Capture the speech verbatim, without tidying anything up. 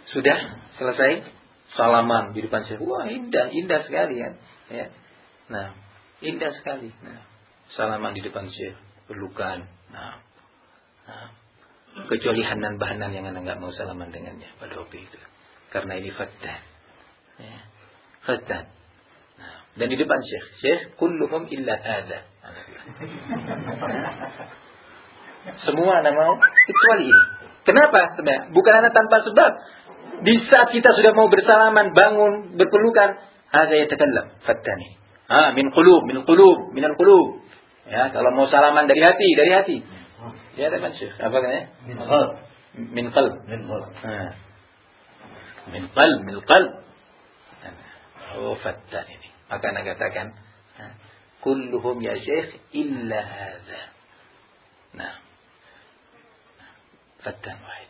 Sudah selesai salaman di depan Syekh. Wah, indah, indah sekali kan. Ya. Nah, indah sekali. Nah, salaman di depan Syekh, pelukan. Nah. Nah. Kecuali Hanan Bahanan yang anak enggak mau salaman dengannya pada waktu itu. Karena ini fattan. Ya. Fattan. Nah, dan di depan Syekh, Syekh kulluhum illa hadza. Semua anak mau kecuali ini. Kenapa? Sebenarnya bukan anak tanpa sebab. Di saat kita sudah mau bersalaman, bangun, berpelukan, hadza yatakallam, fattani. Ah, min qulub, min qulub, min al-qulub. Ya, kalau mau salaman dari hati, dari hati. Ya, ada Syekh. Apa katanya? Min qalb. Min qalb. Min qalb. Ah. Min qalb, min qalb. Oh, fattan ini. Maka anak katakan, kulluhum ya Syekh illa hadza. Nah. Fattan wahid.